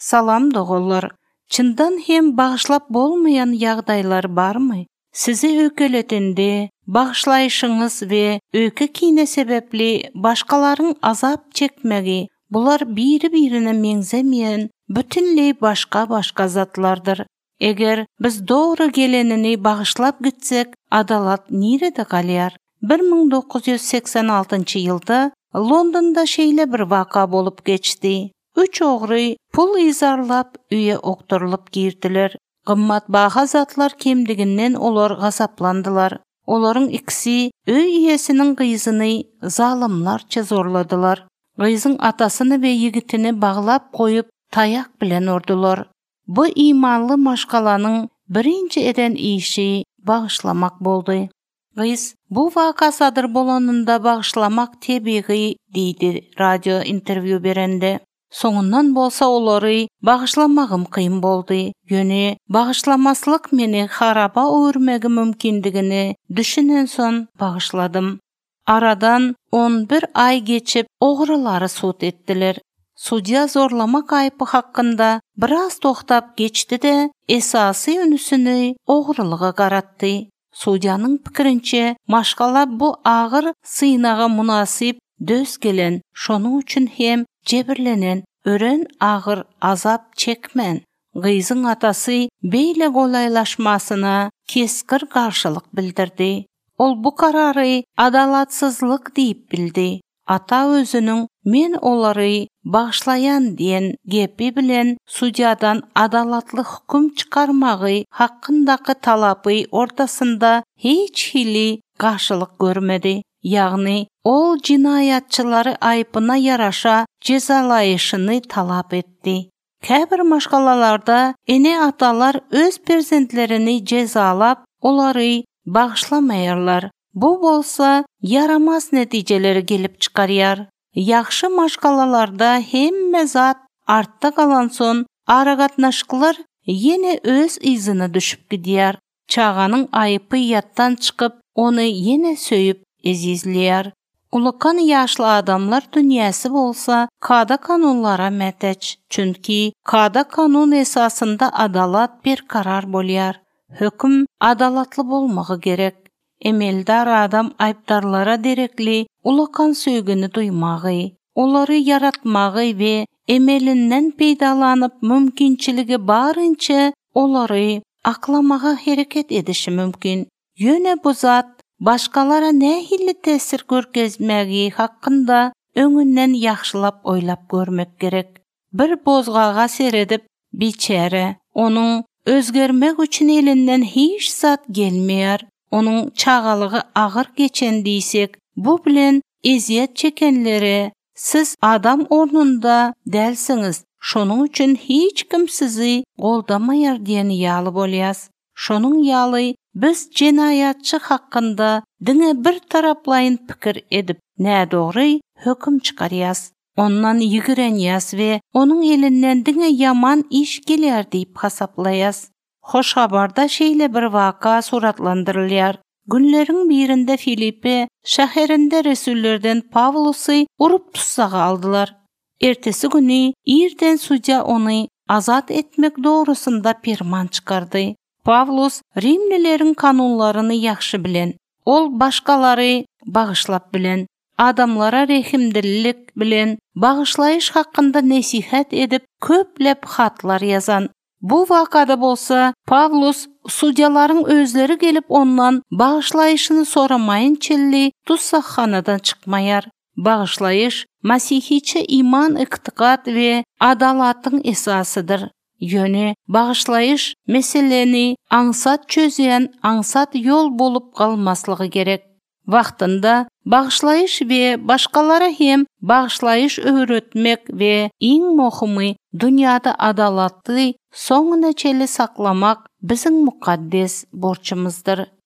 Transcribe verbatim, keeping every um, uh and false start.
Salam doğullar. Çından hem bağışlap bolmayan yağdaylar barmı? Sizi ökeletinde bağışlayışınız ve öke kine sebepli başkaların azap çekmegi, bular biri-birine menzemeyen bütünley başka-başka zatlardır. Eger biz doğru gelenini bağışlap gitsek, adalat nirede galyar? bir ming dokuz yüz seksen altıncı yılda Londonda şeýle bir vaka bolup geçti. Üç oğry pul izarlap üye okturulup girdiler. Gymmat baha zatlar kemdiginden olar gasaplandylar. Olaryň ikisi öý iýesiniň gyzyny zalymlarça zorladylar. Gyzyň atasyny we ýigitini baglap goýup tayak bilen urdular. Bu imanly maşgalanyň birinji eden işi bağışlamak boldy. Gyz bu vaka sadyr bolanynda bağışlamak tebiği diýdi radio interview berende. Soňundan bolsa olary bağışlamagym kyn boldy. Ýöne bağışlamaslyk meni haraba öwürmegi mümkindigini düşünen son bağışladym. Aradan on bir ay geçip oğrulary sud etdiler. Sudya zorlamak aýpy hakkında biraz toktap geçdi-de esasy ünüsini oğruluga garatdy. Sudyanın pikirinçe maşgala bu ağır synaga munasip döz gelen, şonuň üçin hem jebirlenen, ören ağır azap çekmen. Gyzyň atasy beýle golaylaşmasyna keskir garşylyk bildirdi. Ol bu karary adalatsyzlyk diýip bildi. Ata özünüň men olary bağışlayan diýen gepi bilen sudyadan adalatly hukm çykarmagy hakkyndaky talapy ortasynda hiç hili garşylyk görmedi. Ýagny ol jinayatçylary aýpyna yaraşa cezalayışyny talap etdi. Käbir maşgalalarda ene atalar öz perzentlerini cezalap olary bağışlamaýarlar. Bu bolsa yaramaz netijeleri gelip çıkarýar. Yaxşı maşgalalarda hemme zat artda galan son aragatnaşyklar yine öz izyny düşüp gidýär. Çağanyň aýpy ýattan çykyp ony yine söýüp ezizleýär. Ulukan ýaşly adamlar dünýäsi bolsa kada kanunlara mäteç. Çünki kada kanun esasında adalat bir karar bolýar. Höküm adalatly bolmagy gerek. Emeldar adam aýpdarlara derekli ulakan söýgüni duýmagy, olary yaratmagy we emelinden peýdalanyp mümkinçiligi barynça olary aklamaga hereket edişi mümkin. Ýöne bu zat başkalara nähili tesir görkezmegi hakkında öňünden ýaxşylap oýlap görmek gerek. Bir bozgaga seredip biçere, onuň özgermek üçin elinden hiç zat gelmeýär. Onun çağalığı ağır geçen diýsek, bu bilen eziyet çekenlere siz adam ornunda dälsiňiz, şonuň üçin hiç kim sizi goldamaýar diýen ýaly bolýas. Şonuň ýaly biz jinayatçy hakkında diňe bir taraplaýyn pikir edip, nä dogry höküm çykarýas. Ondan ýigirenýäs we onuň elinden diňe yaman iş gelýär diýip hasaplaýas. Hoş habarda şeýle bir vaka suratlandyrylýar. Günleriň birinde Filipi şäherinde Resullerden Pavlusy urup tutsaga aldylar. Ertesi güni irden sudya ony azat etmek doğrusunda pirman çykardy. Pavlus Rimlileriň kanunlaryny ýaxşy bilen, ol başkalary bağışlap bilen, adamlara rehimdillik bilen bağışlayış hakkında nesihat edip köplep hatlar yazan. Bu vakada bolsa Pavlus sudyaların özleri gelip ondan bağışlayışını soramayın çelli tutsakxanadan çıkmayar. Bağışlayış Masihiçe iman iktiqat ve adalatın esasıdır. Ýöne bağışlayış meseleni aňsat çözýän aňsat yol bolup kalmaslığı gerek. Wagtynda bağışlayış ve başkalara hem bağışlayış öğretmek ve iň mohumy dünyada adalatly soňuna çeli saklamak biziň mukaddes borçymyzdyr.